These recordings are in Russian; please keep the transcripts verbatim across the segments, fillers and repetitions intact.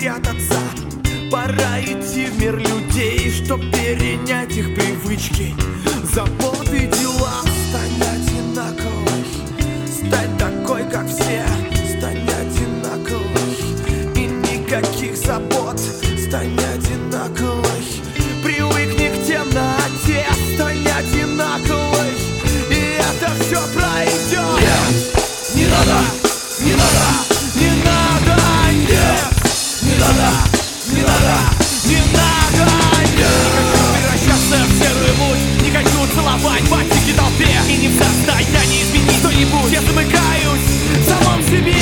прятаться. Пора идти в мир людей, чтоб перенять их привычки, заботы, дела. Стань одинаковой, стань такой, как все. Стань одинаковой, и никаких забот. Стань одинаковой, привыкни к темноте. Стань одинаковой, и это все пройдет. Нет, не надо, не надо, не надо, нет, не надо, не надо, не надо, нет. Не хочу превращаться в серую муть, не хочу целовать пальчики толпе, и не в состоянии изменить что-нибудь. Я замыкаюсь в самом себе.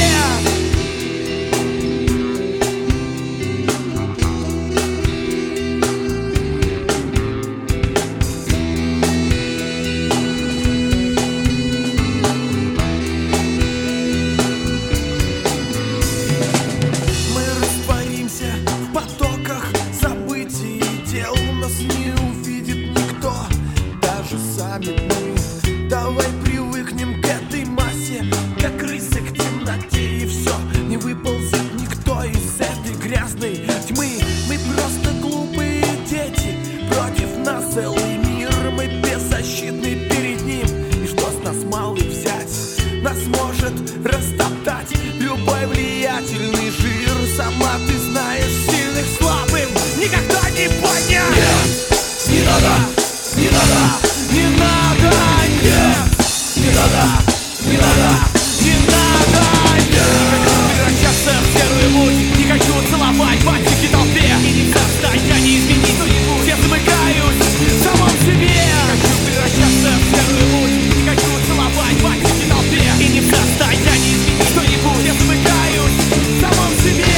Давай привыкнем к этой массе, как крысы к темноте, и все, не выползет никто из этой грязной тьмы. Мы просто глупые дети, против нас целый мир. Мы беззащитны перед ним, и что с нас малый взять? Нас может растоптать любой влиятельный жир. Сама ты знаешь, сильных слабым никогда не понять. Нет, не надо, не надо, не надо, нет, не надо, не надо, не надо, нет. Не хочу превращаться в серую муть, не хочу целовать пальчики толпе, и не в состоянии изменить что-нибудь. Я замыкаюсь в самом себе. Не хочу превращаться в серую муть, не хочу целовать пальчики толпе, и не в состоянии изменить что-нибудь. Я замыкаюсь в самом себе.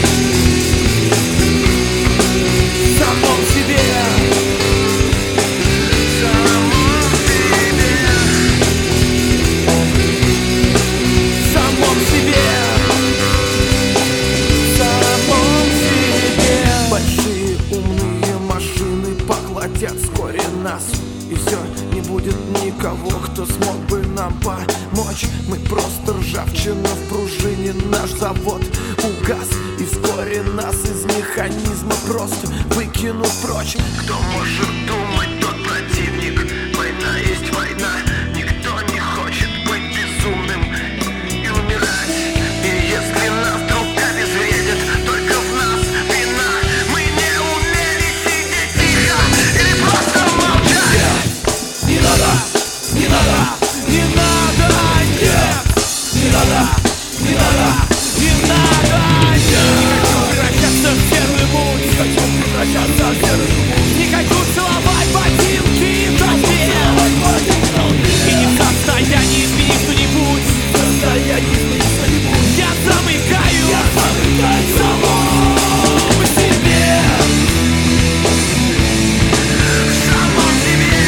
В самом себе. Вскоре нас, и все, не будет никого, кто смог бы нам помочь. Мы просто ржавчина в пружине, наш завод угас, и вскоре нас из механизма просто выкинут прочь. Кто может думать, тот противник. Война есть война, никто не хочет быть безумным и умирать. И если нас вдруг обезвредят, только в нас вина. Мы не умели сидеть тихо или просто молчать. не надо, не надо, Не надо, нет, не надо, не надо, не надо, нет. Не хочу превращаться в серую муть, не хочу превращаться в серую муть, не хочу целовать ботинки в толпе, и не в состоянии изменить что-нибудь. в состоянии изменить что-нибудь. Я замыкаю, Я замыкаю в самом себе. В самом себе.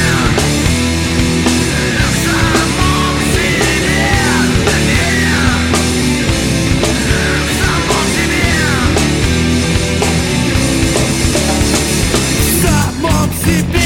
В самом себе. В самом себе. В самом себе.